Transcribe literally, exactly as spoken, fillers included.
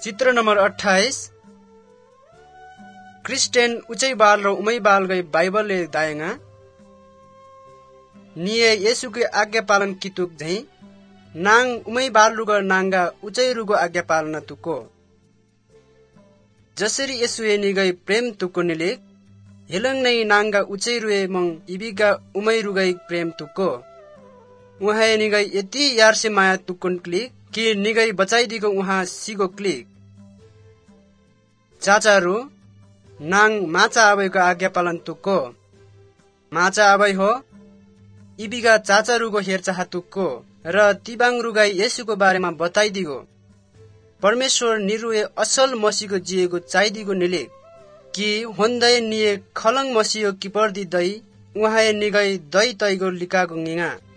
चित्र नम्बर अठाइस क्रिस्टियन उचै बाल र उमै बाल गई बाइबलले दायंगा निये येसुके आज्ञा पालन कितुक झै नाङ उमै बाल रुग नाङ्गा उचै रुगो आज्ञा पालन तुको जसरी येसुए निगई प्रेम तुको निलिक हेलङ नै नाङ्गा उचै रुए मङ इबिगा उमै रुगई प्रेम तुको उहाँ निगई यति यारसे माया तुकुन क्लिक कि निगई बचाइदिगो उहाँ सिगो क्लिक चाचारु नाङ माचा आबैको आज्ञा पालन तुको माचा आबै हो इबिगा चाचारुको हेरचाह तुको र तिबाङ रुगाई येसुको बारेमा बताइदिगो परमेश्वर निरुए असल मसीको जिएको चाहिदिगो निले कि होन्दै निए खलङ मसीयो किपर्दी दै उहाँ निगई दै तैगो लिकागो ङिङा